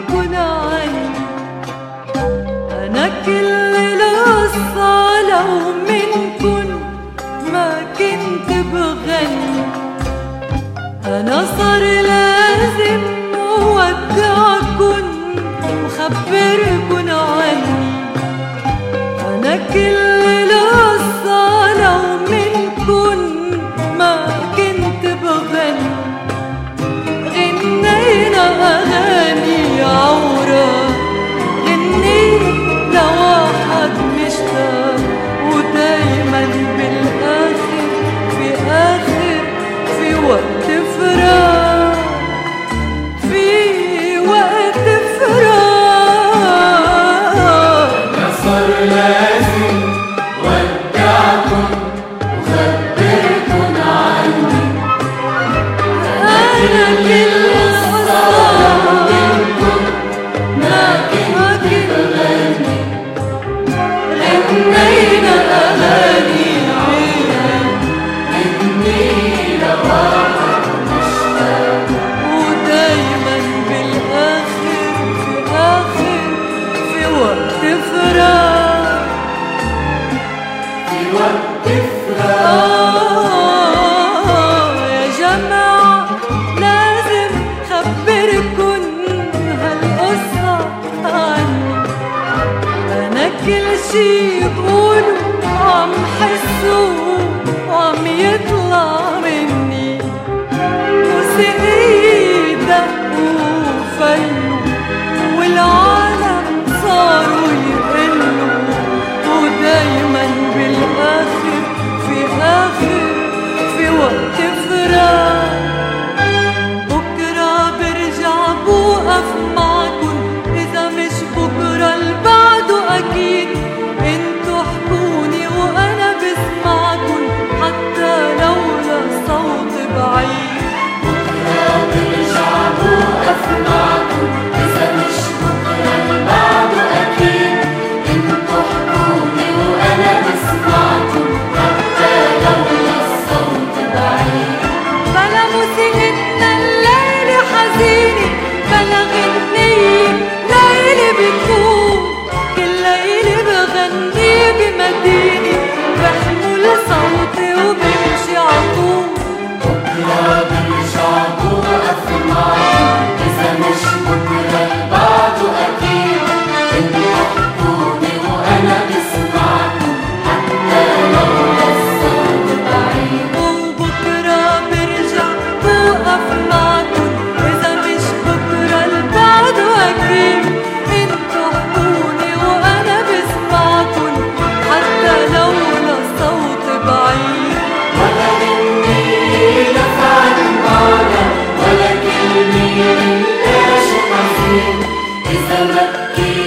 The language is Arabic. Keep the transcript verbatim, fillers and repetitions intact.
خبركن عني. أنا كل القصة لو منكن ما كنت بغني. أنا صار لازم ودعكن وخبركن عني. أنا كل القصة لو منكن ما كنت بغني. غنينا أغاني عورة، غنيت لواحد مشتاق، ودايما بالآخر في آخر في وقت فراق، في وقت فراق. أنا صار لازم ودعكن وخبركن عني. أنا كل غنينا أغاني غني لواحد مشتاق، ودايما بالآخر في آخر في وقت فراق، في وقت فراق. آه يا جماعة لازم خبركن هالقصة عني. أنا كل شي بقوله عم حسه وعم يطلع مني، موسيقي دق وفلوا والعالم صاروا يقلوا، ودايما بالآخر في آخر في وقت فراق. بكرة برجع بوقف معكن، إذا مش بكرة البعده أكيد. انتو احكوني وأنا بسمعكن حتى لو لصوت بعيد. بكرة برجع بوقف معكن، إذا مش بكرة البعده أكيد. انتو احكوني وأنا بسمعكن حتى لو الصوت بعيد. بلا موسيقتنا الليلة حزينة، بلا غنية ليلة بتكون، كل ليلة بغني بمدينة، بحمل صوتي وبمشي عطول. بكرة برجع بوقف معكن، إذا مش بكرة البعده أكيد. انتو احكوني وأنا بسمعكن حتى لو الصوت بعيد. وبكرة برجع بوقف معكن، إذا مش بكرة البعده أكيد. انتو احكوني وأنا بسمعكن حتى لو لصوت بعيد. ولا غني نفعل معنا، ولا كلمة ليش حزين، إذا بكيت